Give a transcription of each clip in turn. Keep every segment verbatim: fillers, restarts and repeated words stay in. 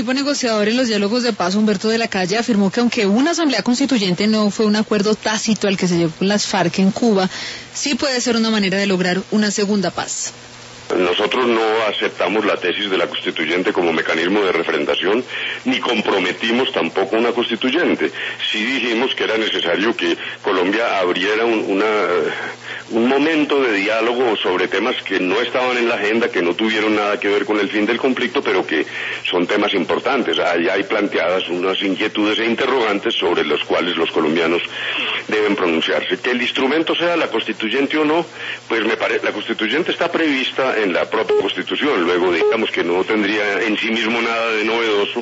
equipo negociador en los diálogos de paz, Humberto de la Calle, afirmó que aunque una asamblea constituyente no fue un acuerdo tácito al que se llegó con las FARC en Cuba, sí puede ser una manera de lograr una segunda paz. Nosotros no aceptamos la tesis de la constituyente como mecanismo de refrendación, ni comprometimos tampoco una constituyente. Sí dijimos que era necesario que Colombia abriera un, una, un momento de diálogo sobre temas que no estaban en la agenda, que no tuvieron nada que ver con el fin del conflicto, pero que son temas importantes. Allá hay planteadas unas inquietudes e interrogantes sobre los cuales los colombianos deben pronunciarse. Que el instrumento sea la constituyente o no, pues me parece, la constituyente está prevista en la propia Constitución, luego digamos que no tendría en sí mismo nada de novedoso.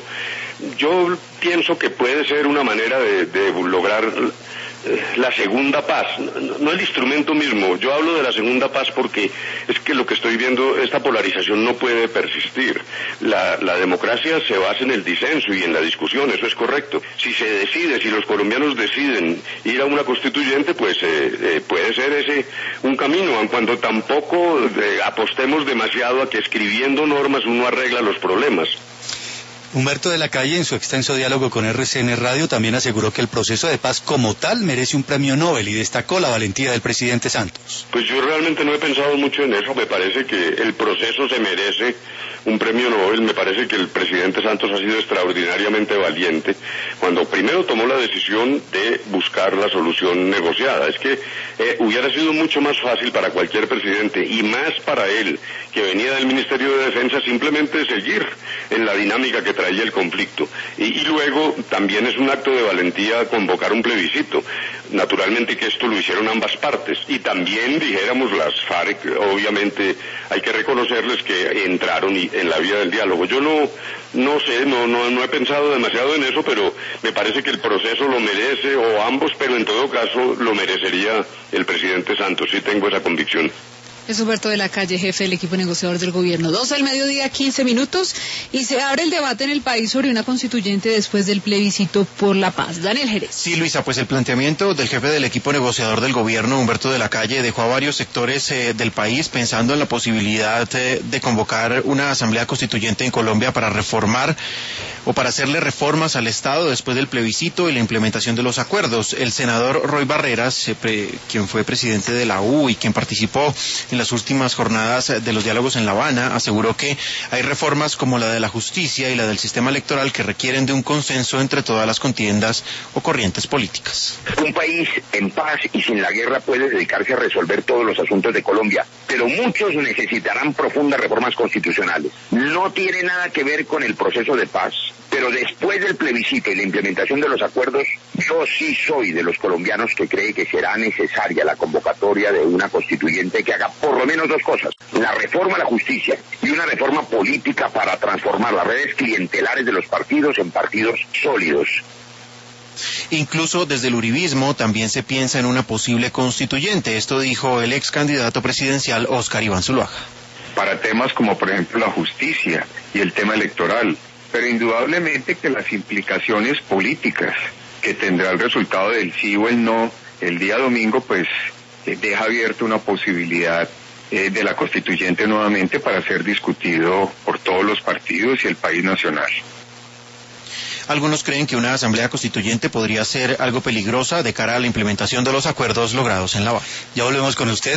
Yo pienso que puede ser una manera de, de lograr eh, la segunda paz, no, no el instrumento mismo. Yo hablo de la segunda paz porque es que lo que estoy viendo, esta polarización no puede persistir. La, la democracia se basa en el disenso y en la discusión, eso es correcto. Si se decide, si los colombianos deciden ir a una constituyente, pues eh, eh, puede ser ese un camino, aun cuando tampoco eh, apostemos demasiado a que escribiendo normas uno arregla los problemas. Humberto de la Calle, en su extenso diálogo con R C N Radio, también aseguró que el proceso de paz como tal merece un premio Nobel y destacó la valentía del presidente Santos. Pues yo realmente no he pensado mucho en eso. Me parece que el proceso se merece un premio Nobel. Me parece que el presidente Santos ha sido extraordinariamente valiente cuando primero tomó la decisión de buscar la solución negociada. Es que eh, hubiera sido mucho más fácil para cualquier presidente, y más para él, que venía del Ministerio de Defensa, simplemente seguir en la dinámica que traía el conflicto. Y, y luego también es un acto de valentía convocar un plebiscito. Naturalmente que esto lo hicieron ambas partes. Y también, dijéramos, las FARC, obviamente hay que reconocerles que entraron y, en la vía del diálogo. Yo no, no sé, no, no, no he pensado demasiado en eso, pero me parece que el proceso lo merece, o ambos, pero en todo caso lo merecería el presidente Santos. Sí tengo esa convicción. Es Humberto de la Calle, jefe del equipo negociador del gobierno. Dos al mediodía, quince minutos, y se abre el debate en el país sobre una constituyente después del plebiscito por la paz. Daniel Jerez. Sí, Luisa, pues el planteamiento del jefe del equipo negociador del gobierno, Humberto de la Calle, dejó a varios sectores eh, del país pensando en la posibilidad eh, de convocar una asamblea constituyente en Colombia para reformar o para hacerle reformas al Estado después del plebiscito y la implementación de los acuerdos. El senador Roy Barreras, eh, pre, quien fue presidente de la U y quien participó en las últimas jornadas de los diálogos en La Habana, aseguró que hay reformas como la de la justicia y la del sistema electoral que requieren de un consenso entre todas las contiendas o corrientes políticas. Un país en paz y sin la guerra puede dedicarse a resolver todos los asuntos de Colombia, pero muchos necesitarán profundas reformas constitucionales. No tiene nada que ver con el proceso de paz, pero después del plebiscito y la implementación de los acuerdos, yo sí soy de los colombianos que cree que será necesaria la convocatoria de una constituyente que haga por lo menos dos cosas: la reforma a la justicia y una reforma política para transformar las redes clientelares de los partidos en partidos sólidos. Incluso desde el uribismo también se piensa en una posible constituyente. Esto dijo el ex candidato presidencial Óscar Iván Zuluaga. Para temas como por ejemplo la justicia y el tema electoral, pero indudablemente que las implicaciones políticas que tendrá el resultado del sí o el no el día domingo, pues eh, deja abierta una posibilidad eh, de la constituyente nuevamente para ser discutido por todos los partidos y el país nacional. Algunos creen que una asamblea constituyente podría ser algo peligrosa de cara a la implementación de los acuerdos logrados en La Habana. Ya volvemos con usted.